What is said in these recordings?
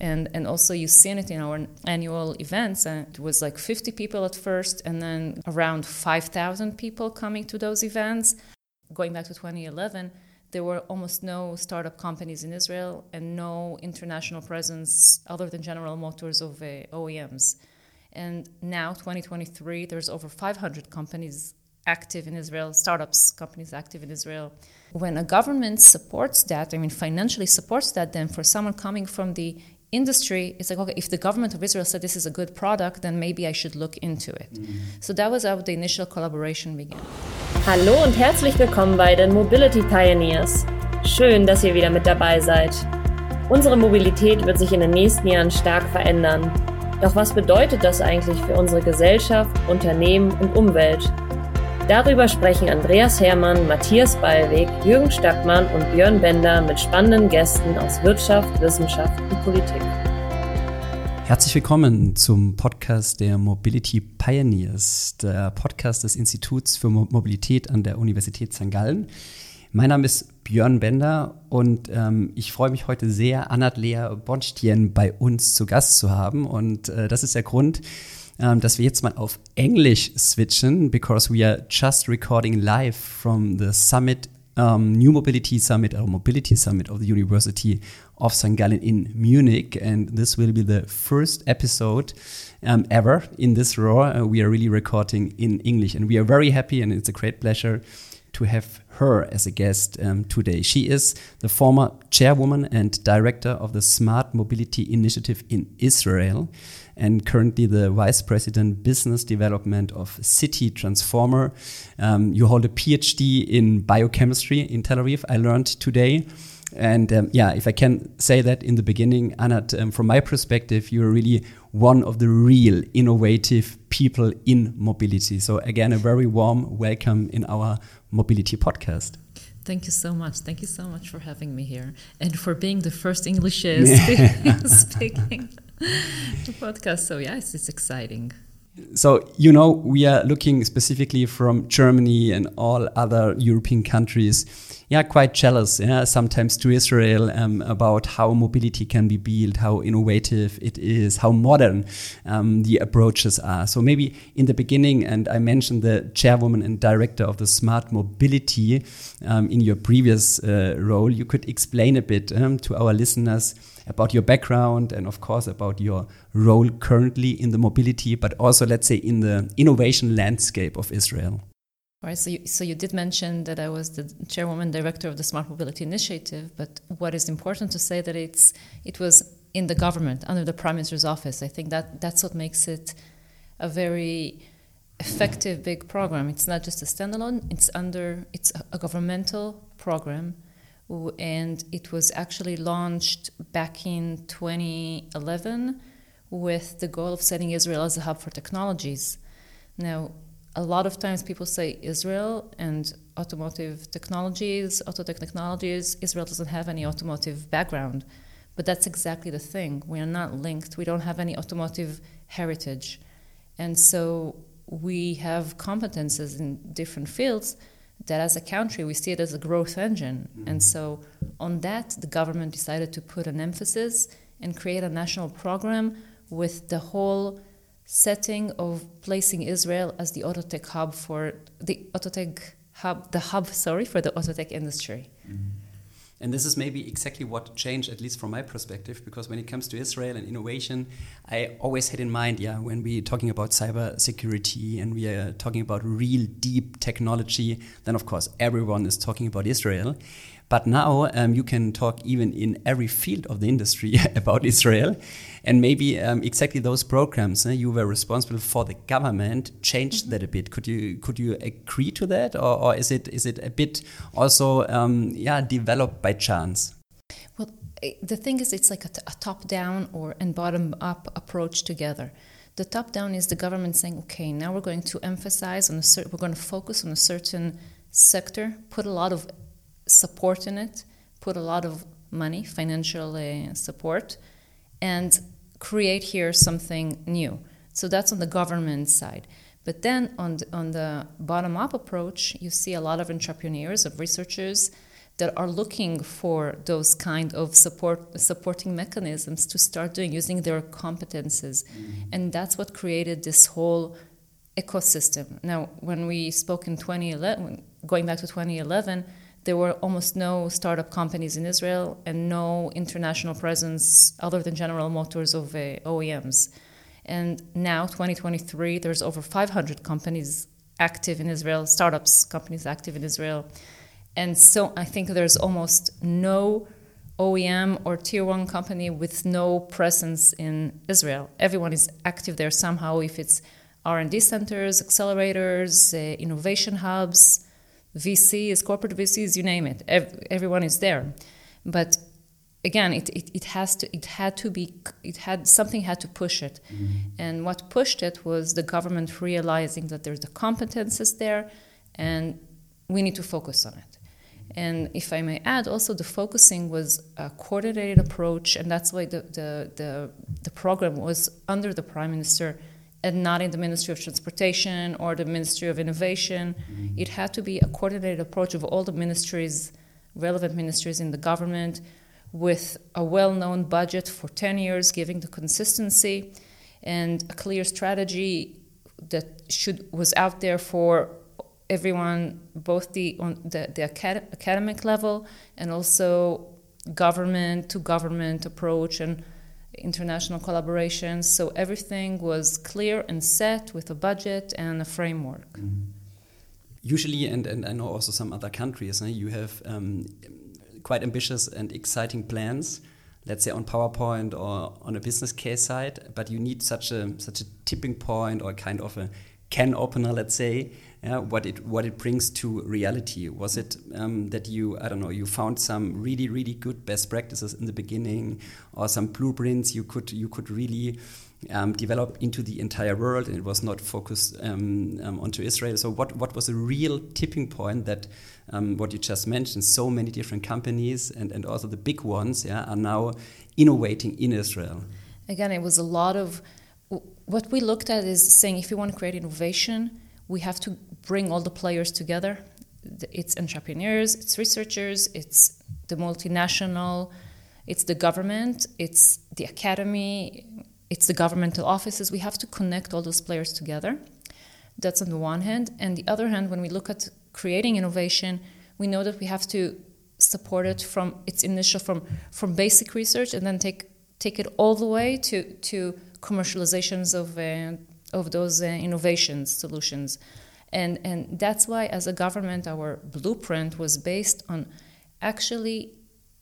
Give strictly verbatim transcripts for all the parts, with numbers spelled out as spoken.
And and also you seen it in our annual events. And it was like fifty people at first, and then around five thousand people coming to those events. Going back to twenty eleven, there were almost no startup companies in Israel and no international presence other than General Motors of uh, O E Ms. And now, twenty twenty-three, there's over five hundred companies active in Israel, startups, companies active in Israel. When a government supports that, I mean, financially supports that, then for someone coming from the industry, it's like, okay, if the government of Israel said this is a good product, then maybe I should look into it. Mm-hmm. So that was how the initial collaboration began. Hallo und herzlich willkommen bei den Mobility Pioneers. Schön, dass ihr wieder mit dabei seid. Unsere Mobilität wird sich in den nächsten Jahren stark verändern. Doch was bedeutet das eigentlich für unsere Gesellschaft, Unternehmen und Umwelt? Darüber sprechen Andreas Hermann, Matthias Ballweg, Jürgen Stackmann und Björn Bender mit spannenden Gästen aus Wirtschaft, Wissenschaft und Politik. Herzlich willkommen zum Podcast der Mobility Pioneers, der Podcast des Instituts für Mobilität an der Universität Sankt Gallen. Mein Name ist Björn Bender und ähm, ich freue mich heute sehr, Anat-Lea Bonstien bei uns zu Gast zu haben. Und äh, das ist der Grund, ähm, dass wir jetzt mal auf Englisch switchen, because we are just recording live from the summit, um, New Mobility Summit, or Mobility Summit of the University of Sankt Gallen in Munich. And this will be the first episode um, ever in this row. Uh, we are really recording in English, and we are very happy, and it's a great pleasure to have her as a guest um, today. She is the former chairwoman and director of the Smart Mobility Initiative in Israel, and currently the vice president business development of City Transformer. Um, you hold a PhD in biochemistry in Tel Aviv, I learned today. And um, yeah, if I can say that in the beginning, Anat, um, from my perspective, you're really one of the real innovative people in mobility. So again, a very warm welcome in our Mobility podcast. Thank you so much. Thank you so much for having me here and for being the first English uh, speaking, speaking podcast. So yes, it's exciting. So, you know, we are looking specifically from Germany and all other European countries, yeah, quite jealous, yeah, sometimes to Israel um, about how mobility can be built, how innovative it is, how modern um, the approaches are. So maybe in the beginning, and I mentioned the chairwoman and director of the Smart Mobility um, in your previous uh, role, you could explain a bit um, to our listeners about your background and, of course, about your role currently in the mobility, but also, let's say, in the innovation landscape of Israel. All right, so you, so you did mention that I was the chairwoman director of the Smart Mobility Initiative, but what is important to say that it's it was in the government, under the Prime Minister's office. I think that that's what makes it a very effective big program. It's not just a standalone, it's under, it's a, a governmental program. And it was actually launched back in twenty eleven with the goal of setting Israel as a hub for technologies. Now, a lot of times people say Israel and automotive technologies, autotech technologies. Israel doesn't have any automotive background, but that's exactly the thing. We are not linked. We don't have any automotive heritage. And so we have competences in different fields that as a country, we see it as a growth engine. Mm-hmm. And so on that, the government decided to put an emphasis and create a national program with the whole setting of placing Israel as the autotech hub for the autotech hub, the hub, sorry, for the autotech industry. Mm-hmm. And this is maybe exactly what changed, at least from my perspective, because when it comes to Israel and innovation, I always had in mind, yeah, when we're talking about cyber security and we are talking about real deep technology, then of course everyone is talking about Israel. But now um, you can talk even in every field of the industry about Israel. And maybe um, exactly those programs eh, you were responsible for the government changed mm-hmm. that a bit. Could you could you agree to that, or, or is it is it a bit also um, yeah developed by chance? Well, the thing is, it's like a, t- a top-down or and bottom-up approach together. The top-down is the government saying, okay, now we're going to emphasize on a cer- we're going to focus on a certain sector, put a lot of support in it, put a lot of money, financial uh, support, and create here something new. So that's on the government side. But then on the, on the bottom-up approach, you see a lot of entrepreneurs, of researchers that are looking for those kind of support supporting mechanisms to start doing, using their competences. Mm-hmm. And that's what created this whole ecosystem. Now, when we spoke in twenty eleven, going back to twenty eleven, there were almost no startup companies in Israel and no international presence other than General Motors of uh, O E Ms. And now, twenty twenty-three, there's over five hundred companies active in Israel, startups, companies active in Israel. And so I think there's almost no O E M or tier one company with no presence in Israel. Everyone is active there somehow, if it's R and D centers, accelerators, uh, innovation hubs, V Cs, corporate V Cs, you name it. Ev- everyone is there. But again, it, it, it has to, it had to be, it had, something had to push it. Mm-hmm. And what pushed it was the government realizing that there's the competences there and we need to focus on it. And if I may add, also the focusing was a coordinated approach, and that's why the, the, the, the program was under the Prime Minister and not in the Ministry of Transportation or the Ministry of Innovation. Mm-hmm. It had to be a coordinated approach of all the ministries, relevant ministries in the government, with a well-known budget for ten years, giving the consistency and a clear strategy that should was out there for everyone, both the on the, the acad- academic level and also government to government approach and international collaborations. So everything was clear and set with a budget and a framework. Mm-hmm. Usually, and, and I know also some other countries, eh, you have um, quite ambitious and exciting plans, let's say on PowerPoint or on a business case side, but you need such a such a tipping point or kind of a can opener, let's say, uh, what it what it brings to reality. Was it um, that you, I don't know, you found some really really good best practices in the beginning, or some blueprints you could you could really um, develop into the entire world, and it was not focused um, um, onto Israel? So what what was a real tipping point that um, what you just mentioned? So many different companies and and also the big ones, yeah, are now innovating in Israel. Again, it was a lot of. What we looked at is saying if we want to create innovation, we have to bring all the players together. It's entrepreneurs, it's researchers, it's the multinational, it's the government, it's the academy, it's the governmental offices. We have to connect all those players together. That's on the one hand. And the other hand, when we look at creating innovation, we know that we have to support it from its initial, from, from basic research, and then take take it all the way to, to commercializations of uh, of those uh, innovations, solutions. And and that's why, as a government, our blueprint was based on actually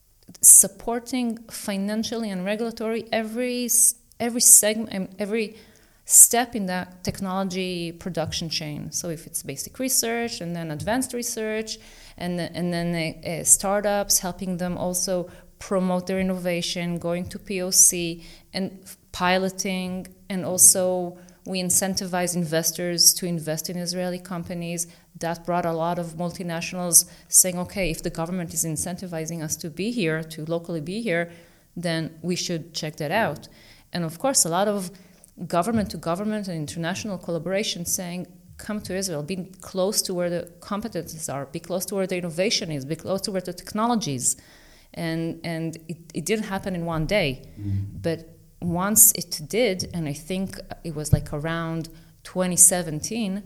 supporting financially and regulatory every every segment, every step in that technology production chain. So if it's basic research and then advanced research, and, and then uh, uh, startups, helping them also promote their innovation, going to P O C and piloting, and also we incentivize investors to invest in Israeli companies. That brought a lot of multinationals saying, okay, if the government is incentivizing us to be here, to locally be here, then we should check that out. And of course, a lot of government to government and international collaboration saying, come to Israel, be close to where the competencies are, be close to where the innovation is, be close to where the technology is. And and it, it didn't happen in one day. Mm-hmm. But once it did, and I think it was like around twenty seventeen,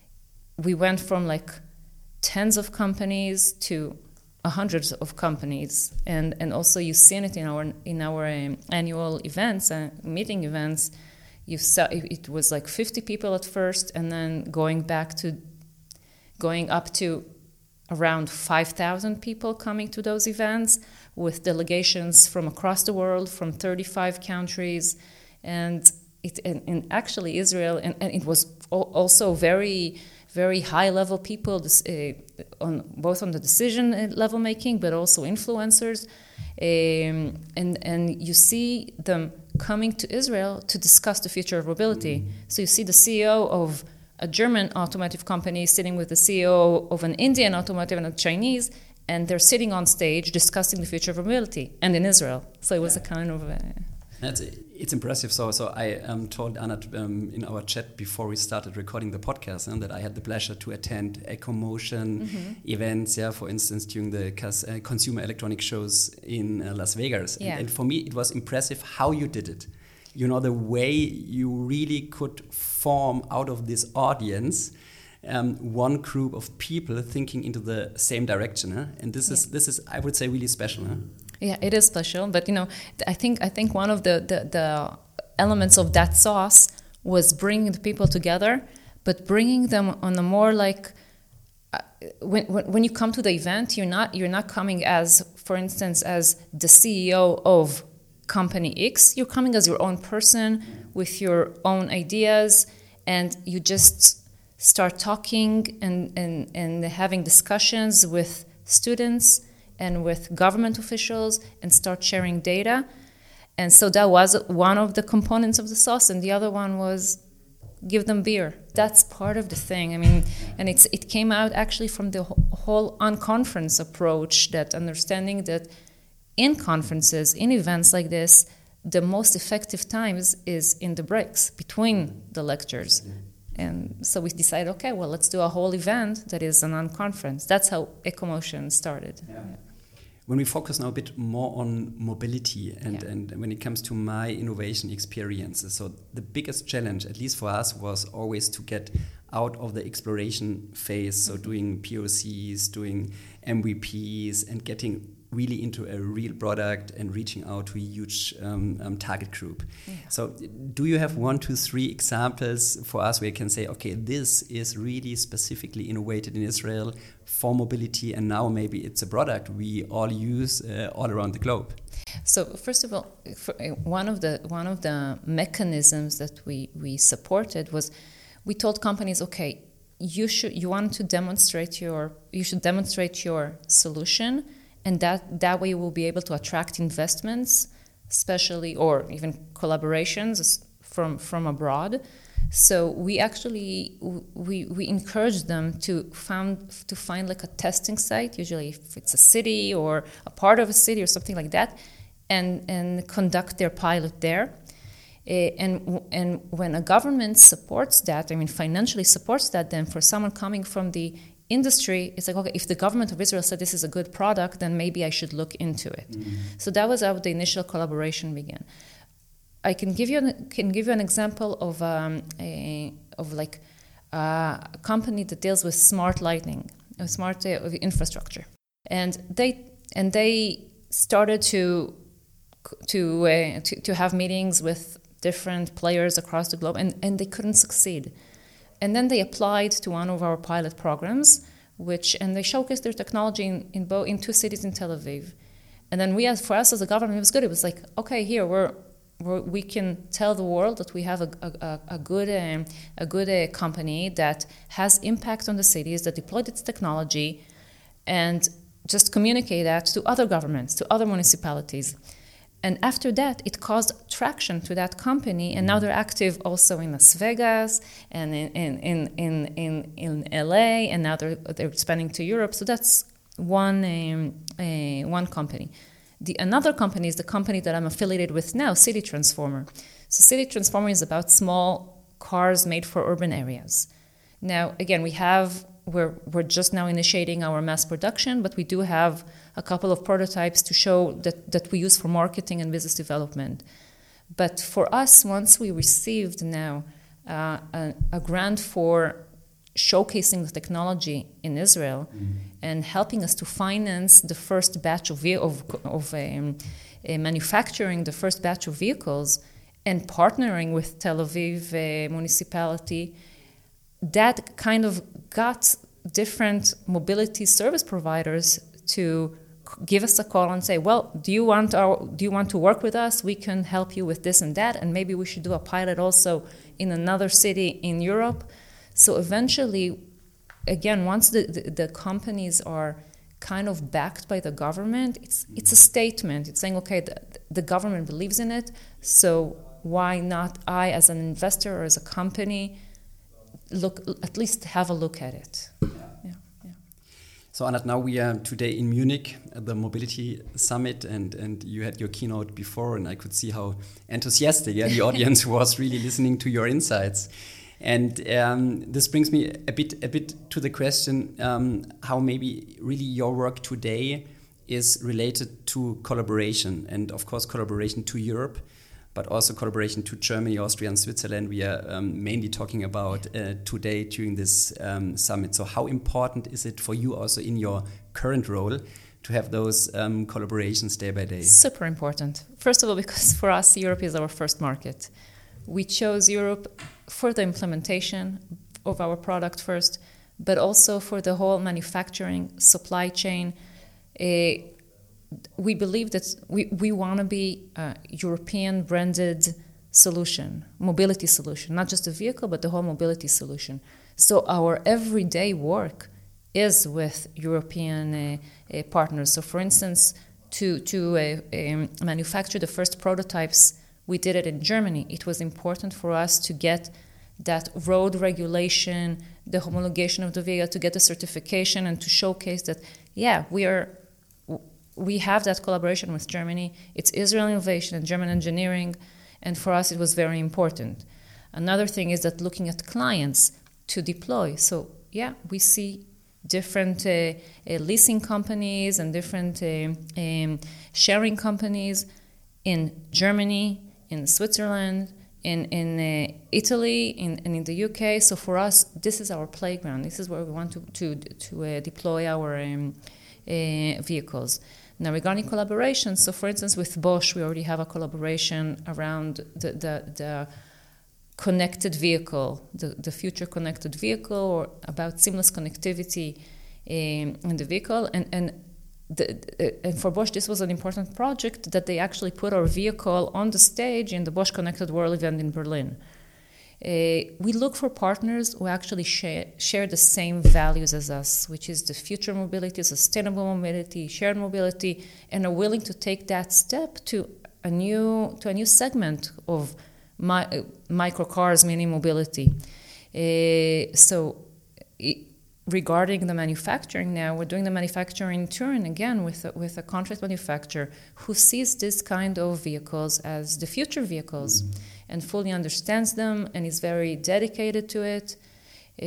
we went from like tens of companies to hundreds of companies. And and also you've seen it in our in our um, annual events, uh, meeting events. You saw it, it was like fifty people at first, and then going back to going up to around five thousand people coming to those events, with delegations from across the world, from thirty-five countries. And it and, and actually Israel, and, and it was also very, very high-level people, this, uh, on both on the decision level making, but also influencers. Um, and, and you see them coming to Israel to discuss the future of mobility. Mm-hmm. So you see the C E O of a German automotive company sitting with the C E O of an Indian automotive and a Chinese, and they're sitting on stage discussing the future of mobility, and in Israel. So it was yeah. a kind of a That's, it's impressive. So, so I um, told Anat um, in our chat before we started recording the podcast and that I had the pleasure to attend EcoMotion mm-hmm. events. Yeah, for instance, during the cons- uh, consumer electronic shows in uh, Las Vegas. Yeah. And, and for me, it was impressive how you did it. You know, the way you really could form out of this audience um, one group of people thinking into the same direction. Huh? And this yeah. is this is I would say really special. Huh? Yeah, it is special, but you know, I think I think one of the, the, the elements of that sauce was bringing the people together, but bringing them on a more like uh, when, when when you come to the event, you're not you're not coming as, for instance, as the C E O of company X. You're coming as your own person with your own ideas, and you just start talking and and, and having discussions with students and with government officials and start sharing data. And so that was one of the components of the sauce, and the other one was give them beer. That's part of the thing. I mean, and it's it came out actually from the whole unconference approach, that understanding that in conferences, in events like this, the most effective times is in the breaks between the lectures. And so we decided, okay, well, let's do a whole event that is an unconference. That's how EcoMotion started. Yeah. Yeah. When we focus now a bit more on mobility and, yeah. and when it comes to my innovation experiences, so the biggest challenge, at least for us, was always to get out of the exploration phase, so mm-hmm. doing P O Cs, doing M V Ps, and getting really into a real product and reaching out to a huge um, um, target group. Yeah. So do you have one, two, three examples for us where you can say, okay, this is really specifically innovated in Israel for mobility, and now maybe it's a product we all use uh, all around the globe? So first of all, for, uh, one of the one of the mechanisms that we, we supported was we told companies, okay, you should you want to demonstrate your you should demonstrate your solution. And that, that way we'll be able to attract investments, especially, or even collaborations from, from abroad. So we actually, we, we encourage them to find, to find like a testing site, usually if it's a city or a part of a city or something like that, and, and conduct their pilot there. Uh, and, and when a government supports that, I mean financially supports that, then for someone coming from the industry, it's like, okay, if the government of Israel said this is a good product, then maybe I should look into it. Mm-hmm. So that was how the initial collaboration began. I can give you an, can give you an example of um, a, of like uh, a company that deals with smart lighting, uh, smart uh, infrastructure, and they and they started to to, uh, to to have meetings with different players across the globe, and, and they couldn't succeed. And then they applied to one of our pilot programs, which and they showcased their technology in in, bo- in two cities in Tel Aviv. And then we, as for us as a government, it was good. It was like, okay, here we're, we're we can tell the world that we have a a, a good um, a good uh, company that has impact on the cities, that deployed its technology, and just communicate that to other governments, to other municipalities. And after that, it caused traction to that company, and now they're active also in Las Vegas and in in in in, in L A, and now they're they're expanding to Europe. So that's one um, uh, one company. The another company is the company that I'm affiliated with now, City Transformer. So City Transformer is about small cars made for urban areas. Now, again, we have we're we're just now initiating our mass production, but we do have a couple of prototypes to show that, that we use for marketing and business development. But for us, once we received now uh, a, a grant for showcasing the technology in Israel mm-hmm. and helping us to finance the first batch of of, of um, uh, manufacturing the first batch of vehicles and partnering with Tel Aviv uh, municipality, that kind of got different mobility service providers to give us a call and say, well, do you want our, do you want to work with us? We can help you with this and that, and maybe we should do a pilot also in another city in Europe. So eventually, again, once the, the, the companies are kind of backed by the government, it's it's a statement. It's saying, okay, the, the government believes in it, so why not I, as an investor or as a company, look at least have a look at it. Yeah. Yeah, yeah. So Anat, now we are today in Munich at the Mobility Summit, and, and you had your keynote before, and I could see how enthusiastic yeah, the audience was really listening to your insights. And um, this brings me a bit a bit to the question um, how maybe really your work today is related to collaboration, and of course collaboration to Europe, but also collaboration to Germany, Austria, and Switzerland. We are um, mainly talking about uh, today during this um, summit. So how important is it for you also in your current role to have those um, collaborations day by day? Super important. First of all, because for us, Europe is our first market. We chose Europe for the implementation of our product first, but also for the whole manufacturing supply chain. Uh, we believe that we, we want to be a European branded solution, mobility solution, not just a vehicle, but the whole mobility solution. So our everyday work is with European uh, uh, partners. So for instance, to, to uh, um, manufacture the first prototypes, we did it in Germany. It was important for us to get that road regulation, the homologation of the vehicle, to get the certification and to showcase that, yeah, we are, we have that collaboration with Germany. It's Israel Innovation and German engineering, and for us it was very important. Another thing is that looking at clients to deploy. So, yeah, we see different uh, uh, leasing companies and different uh, um, sharing companies in Germany, in Switzerland, in in uh, Italy, in, and in the U K. So for us, this is our playground. This is where we want to to to uh, deploy our um, uh, vehicles. Now, regarding collaboration, so for instance, with Bosch, we already have a collaboration around the the, the connected vehicle, the, the future connected vehicle, or about seamless connectivity in, in the vehicle, and and. The, and for Bosch, this was an important project that they actually put our vehicle on the stage in the Bosch Connected World event in Berlin. Uh, we look for partners who actually share, share the same values as us, which is the future mobility, sustainable mobility, shared mobility, and are willing to take that step to a new to a new segment of my, uh, microcars, mini mobility. Uh, so. It, Regarding the manufacturing now, we're doing the manufacturing Turin again with a, with a contract manufacturer who sees this kind of vehicles as the future vehicles mm-hmm. and fully understands them and is very dedicated to it. Uh,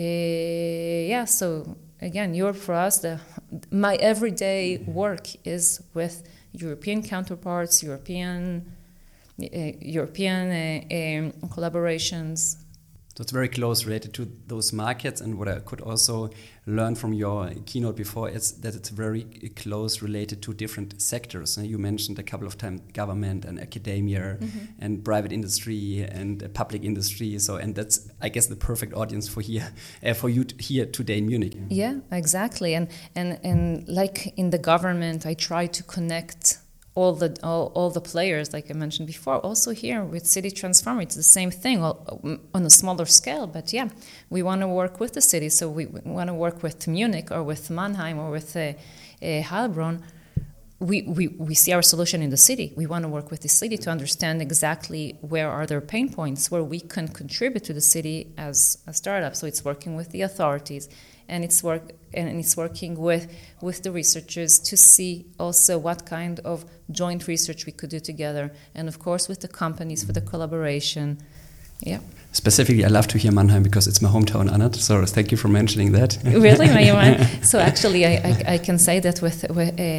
yeah, so again, Europe for us, the, my everyday work is with European counterparts, European uh, European uh, um, collaborations. So it's very close related to those markets, and what I could also learn from your keynote before is that it's very close related to different sectors. And you mentioned a couple of times government and academia mm-hmm. and private industry and uh, public industry. So, and that's, I guess, the perfect audience for here uh, for you t- here today in Munich. Yeah, exactly. And and and like in the government, I try to connect all the all, all the players, like I mentioned before. Also here with City Transformer, it's the same thing all, on a smaller scale. But yeah, we want to work with the city. So we, we want to work with Munich or with Mannheim or with uh, uh, Heilbronn. We, we, we see our solution in the city. We want to work with the city to understand exactly where are their pain points, where we can contribute to the city as a startup. So it's working with the authorities. And it's work and it's working with with the researchers to see also what kind of joint research we could do together, and of course with the companies for the collaboration. Yeah. Specifically, I love to hear Mannheim because it's my hometown, Anat. So thank you for mentioning that. Really, so actually, I, I I can say that with, with uh,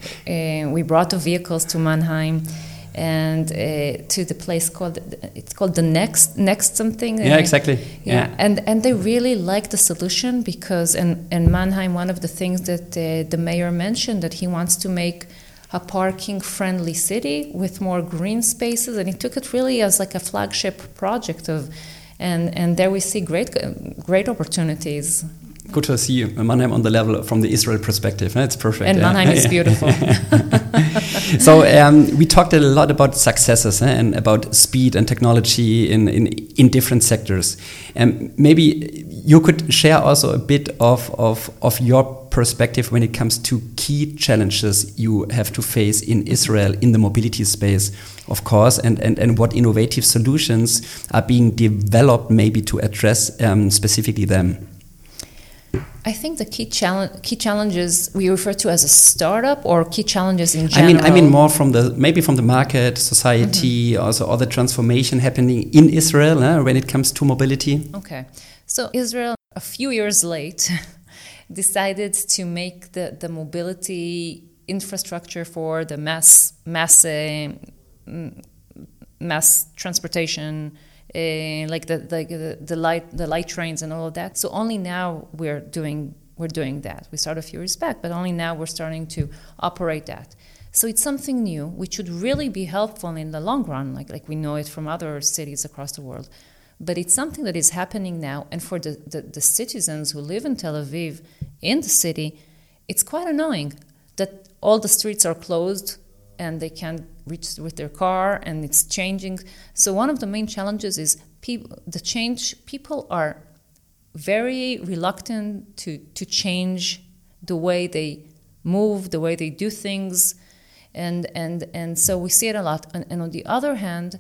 uh, we brought the vehicles to Mannheim. And uh, to the place called it's called the next next something. Yeah, exactly. Yeah, yeah. and and they really like the solution because in, in Mannheim, one of the things that uh, the mayor mentioned that he wants to make a parking friendly city with more green spaces, and he took it really as like a flagship project of, and and there we see great great opportunities. Good to see Mannheim on the level from the Israel perspective. It's perfect. And Mannheim is beautiful. So um, we talked a lot about successes eh, and about speed and technology in, in, in different sectors. Um, maybe you could share also a bit of, of, of your perspective when it comes to key challenges you have to face in Israel in the mobility space, of course, and, and, and what innovative solutions are being developed maybe to address um, specifically them. I think the key challenge, key challenges we refer to as a startup or key challenges in general. I mean, I mean more from the maybe from the market, society, mm-hmm. also all the transformation happening in Israel uh, when it comes to mobility. Okay, so Israel, a few years late, decided to make the, the mobility infrastructure for the mass mass uh, mass transportation. Uh, like the, the the light the light trains and all of that. So only now we're doing we're doing that. We started a few years back, but only now we're starting to operate that. So it's something new, which should really be helpful in the long run, like like we know it from other cities across the world. But it's something that is happening now, and for the, the, the citizens who live in Tel Aviv, in the city, it's quite annoying that all the streets are closed and they can't reach with their car, and it's changing. So one of the main challenges is people, the change. People are very reluctant to, to change the way they move, the way they do things, and and and so we see it a lot. And, and on the other hand,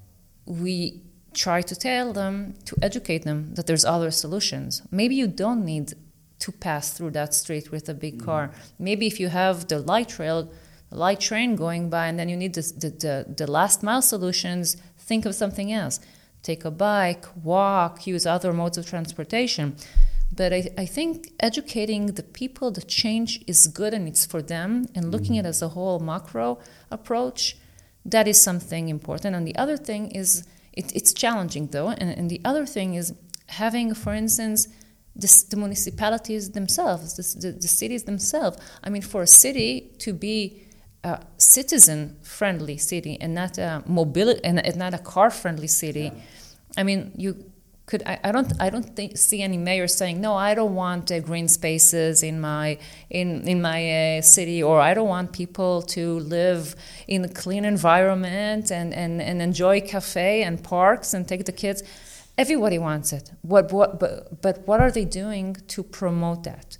we try to tell them, to educate them that there's other solutions. Maybe you don't need to pass through that street with a big mm-hmm. car. Maybe if you have the light rail, light train going by, and then you need this, the, the the last mile solutions, think of something else. Take a bike, walk, use other modes of transportation. But I, I think educating the people, the change is good and it's for them, and looking at it as a whole macro approach, that is something important. And the other thing is, it, it's challenging though, and, and the other thing is having, for instance, this, the municipalities themselves, this, the, the cities themselves. I mean, for a city to be a citizen-friendly city and not a mobility and not a car-friendly city. Yeah. I mean, you could. I, I don't. I don't think, see any mayor saying, "No, I don't want uh, green spaces in my in in my uh, city," or "I don't want people to live in a clean environment and, and, and enjoy cafe and parks and take the kids." Everybody wants it. What what? But but what are they doing to promote that?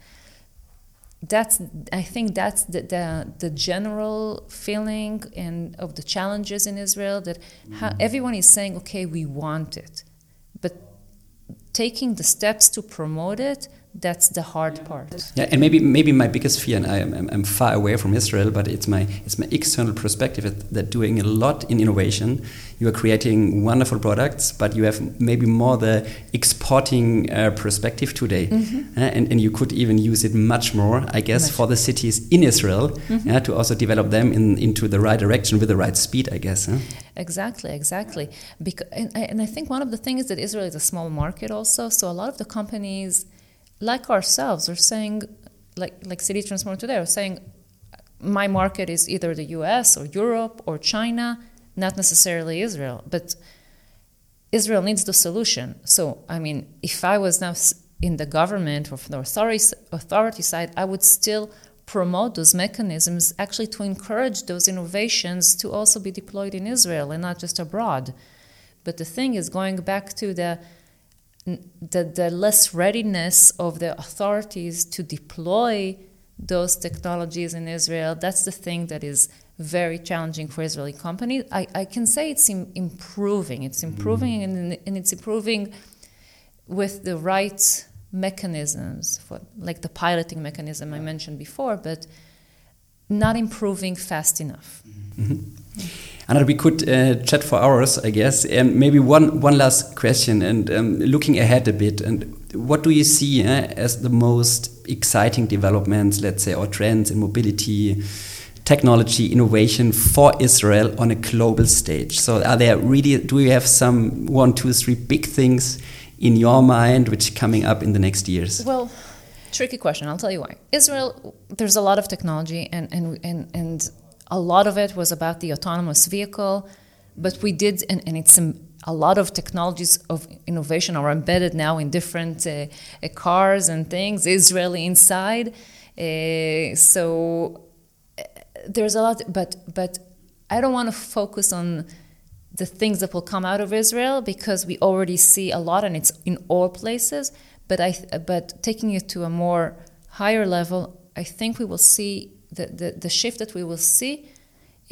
That's, I think that's the, the the general feeling and of the challenges in Israel, that how everyone is saying, okay, we want it, but taking the steps to promote it, that's the hard part. Yeah, and maybe maybe my biggest fear, and I am I'm, I'm far away from Israel, but it's my it's my external perspective that, that doing a lot in innovation, you are creating wonderful products, but you have maybe more the exporting uh, perspective today, mm-hmm. uh, and and you could even use it much more, I guess, much. for the cities in Israel, mm-hmm. uh, to also develop them in into the right direction with the right speed, I guess. Huh? Exactly, exactly. Because and I, and I think one of the things is that Israel is a small market also, so a lot of the companies, like ourselves, are saying, like like City Transport today, are saying, my market is either the U S or Europe or China, not necessarily Israel. But Israel needs the solution. So, I mean, if I was now in the government or from the authority, authority side, I would still promote those mechanisms, actually to encourage those innovations to also be deployed in Israel and not just abroad. But the thing is, going back to the The, the less readiness of the authorities to deploy those technologies in Israel, that's the thing that is very challenging for Israeli companies. I, I can say it's im- improving. It's improving, and, and it's improving with the right mechanisms, for, like the piloting mechanism I mentioned before, but not improving fast enough. Mm-hmm. Anna, we could uh, chat for hours, I guess. And maybe one, one last question, and um, looking ahead a bit. And what do you see uh, as the most exciting developments, let's say, or trends in mobility, technology, innovation for Israel on a global stage? So, are there really? Do you have some one, two, three big things in your mind which are coming up in the next years? Well, tricky question. I'll tell you why. Israel, there's a lot of technology, and and and and. A lot of it was about the autonomous vehicle, but we did, and, and it's um, a lot of technologies of innovation are embedded now in different uh, uh, cars and things, Israeli inside. Uh, so uh, there's a lot, but but I don't want to focus on the things that will come out of Israel, because we already see a lot, and it's in all places. But I, but taking it to a more higher level, I think we will see. The, the, the shift that we will see is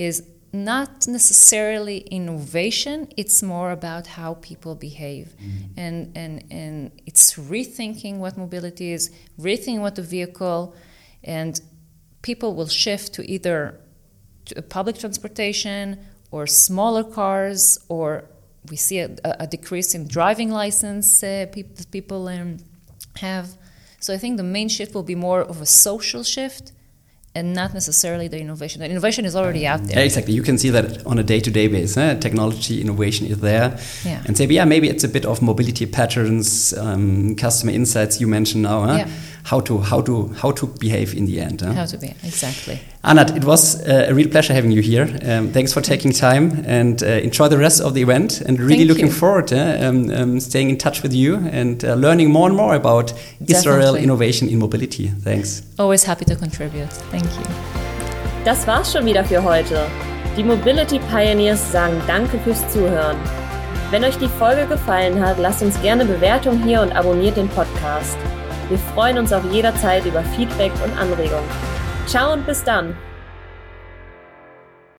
not necessarily innovation, it's more about how people behave. Mm-hmm. And, and, and it's rethinking what mobility is, rethinking what the vehicle, and people will shift to either to public transportation or smaller cars, or we see a, a decrease in driving license uh, people, people um, have. So I think the main shift will be more of a social shift and not necessarily the innovation. The innovation is already out there. Yeah, exactly. You can see that on a day-to-day basis. Eh? Technology innovation is there. Yeah. And say, yeah, maybe it's a bit of mobility patterns, um, customer insights you mentioned now. Huh? Yeah. How to how to how to behave in the end. Huh? How to be exactly. Anat, it was uh, a real pleasure having you here. Um, thanks for taking time, and uh, enjoy the rest of the event. And really Thank looking you. forward to um, um, staying in touch with you and uh, learning more and more about Definitely. Israel innovation in mobility. Thanks. Always happy to contribute. Thank you. Das war's schon wieder für heute. Die Mobility Pioneers sagen Danke fürs Zuhören. Wenn euch die Folge gefallen hat, lasst uns gerne Bewertung hier und abonniert den Podcast. Wir freuen uns auf jederzeit über Feedback und Anregungen. Ciao und bis dann!